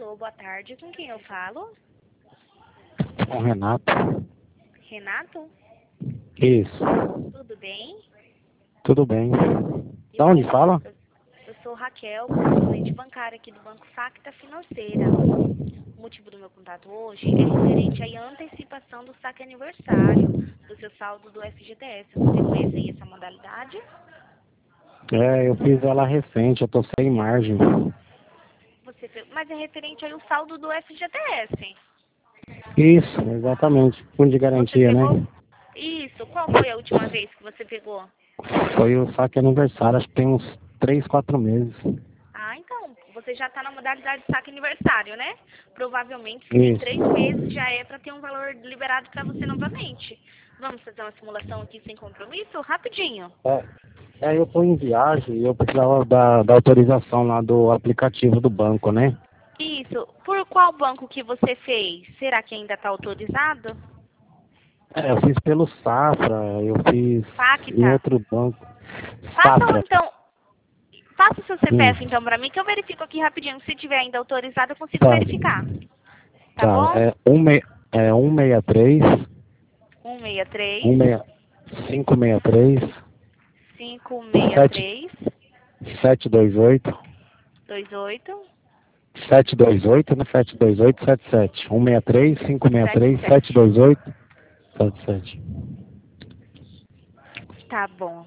Alô, boa tarde. Com quem eu falo? Com o Renato. Renato? Isso. Tudo bem? Tudo bem. Que Da onde bom. fala? Eu sou Raquel, correspondente bancária aqui do Banco Facta Financeira. O motivo do meu contato hoje é referente à antecipação do saque aniversário do seu saldo do FGTS. Você conhece aí essa modalidade? Eu fiz ela recente, eu tô sem margem. Mas é referente aí ao saldo do FGTS. Isso, exatamente. Fundo de Você garantia, né? pegou? Isso. Qual foi a última vez que você pegou? Foi o saque aniversário, acho que tem uns 3, 4 meses. Ah, então, você já está na modalidade de saque aniversário, né? Provavelmente, se tem Isso. 3 meses, já é para ter um valor liberado para você novamente. Vamos fazer uma simulação aqui sem compromisso? Rapidinho. Eu tô em viagem e eu precisava da autorização lá do aplicativo do banco, né? Isso. Por qual banco que você fez? Será que ainda está autorizado? Eu fiz pelo Safra, eu fiz em Facta. outro banco. Faça Safra. então, faça o seu Hum, CPF então para mim, que eu verifico aqui rapidinho. Se tiver ainda autorizado, eu consigo tá. verificar. Tá Tá. bom? 163 163 16 563 7 563 728 28 728, né? 728 77 163 563 77. 728 77. Tá bom.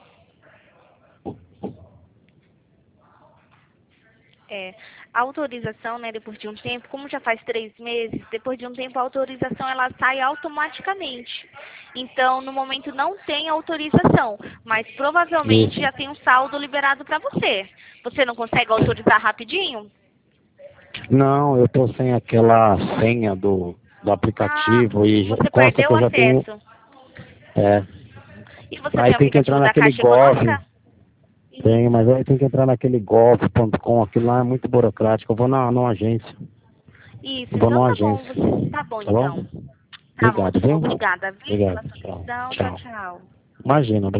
A autorização, né, depois de um tempo, como já faz 3 meses, depois de um tempo a autorização ela sai automaticamente. Então, no momento não tem autorização, mas provavelmente Isso. já tem um saldo liberado para você. Você não consegue autorizar rapidinho? Não, eu tô sem aquela senha do Ah, aplicativo e você consta perdeu que o eu já tenho. acesso. É. E você Aí tem o tem que entrar aplicativo da naquele Caixa Gov. Econômica? Tem, Isso. mas aí tem que entrar naquele gov.com. Aquilo lá é muito burocrático. Eu vou numa agência. Isso, Eu vou então numa tá bom. agência. Tá bom, Tá bom? então. Tá Obrigado, ótimo. viu? Obrigada, viu, pela Obrigado. sua Tchau. atenção. Tchau, Tchau. tchau. Imagina.